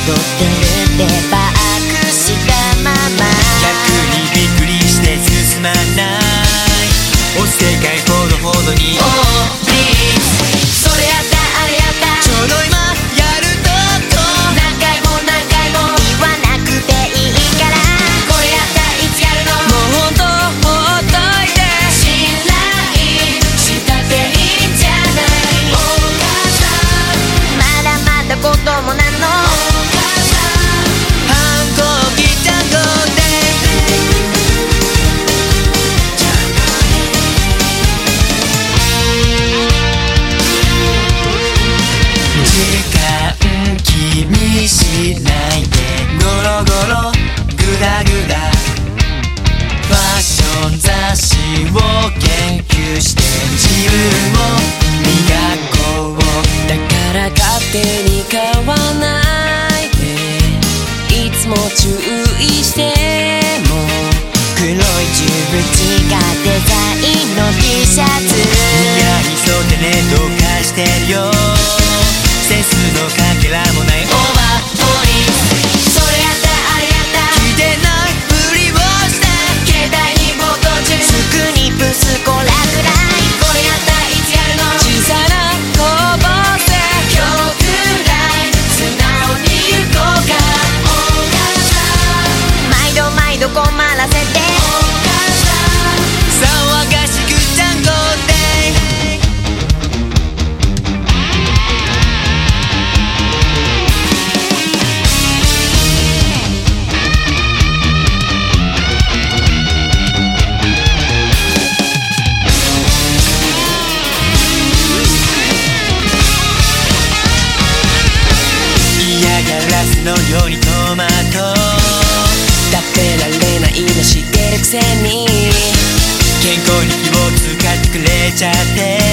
踊ってるってバックしたまま逆にびっくりして進まないお世界ほどほどに Oh please それやったあれやったちょうど今やると何回も何回も言わなくていいからこれやったいつやるのもうほんとほっといて信頼したっていいんじゃないお母さんまだまだ子供なのお母さん反抗期ジャンゴで時間気にしないでゴロゴログダグダファッション雑誌を研究して自分を磨こうだから勝手に買わないでいつも注意しても黒い十字がデザインの T シャツ似合いそうでねどうかしてるよセンスのかけらもないオーバーボディそれやったあれやった聞いてないふりをして携帯に没頭中スクニプスコラぐらいこれやったいつやるの小さなこぼせ今日くらい素直に行こうかお母さん毎度毎度困らせてお母さん騒がしくジャンゴで嫌がらせのようにトマト食べられないの知ってるくせに健康に気を使ってくれちゃって